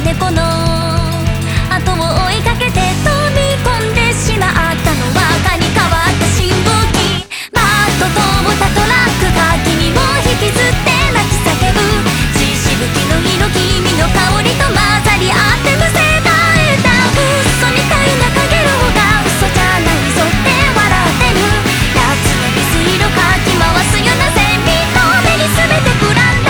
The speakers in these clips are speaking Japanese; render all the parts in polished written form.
猫の後を追いかけて飛び込んでしまったのは赤に変わった信号機。マットと思ったトラックが君を引きずって泣き叫ぶ。血しぶきの色君の香りと混ざり合ってむせた歌。嘘みたいなかげろうが嘘じゃないぞって笑ってる。夏の水色かき回すようなセミの目に全てくらんだ。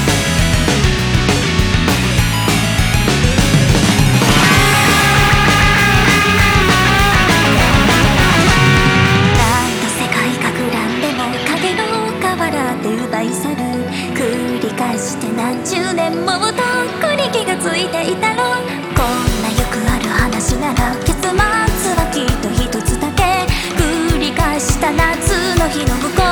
奪い去る繰り返して何十年もとっくに気がついていたろう。こんなよくある話なら結末はきっと一つだけ。繰り返した夏の日の向こう